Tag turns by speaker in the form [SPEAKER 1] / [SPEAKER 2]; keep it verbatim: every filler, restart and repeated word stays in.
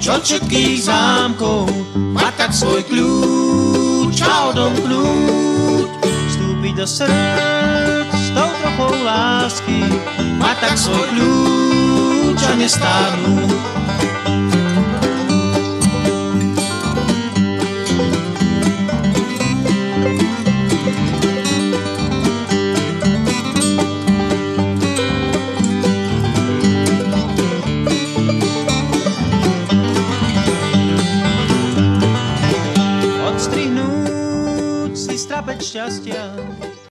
[SPEAKER 1] od všetkých zámkov, má tak svoj kľúč a odomknúť. Vstúpiť do srdc s tou trochou lásky, má tak svoj kľúč a nestárnúť. Odstrihnúť si strapec šťastia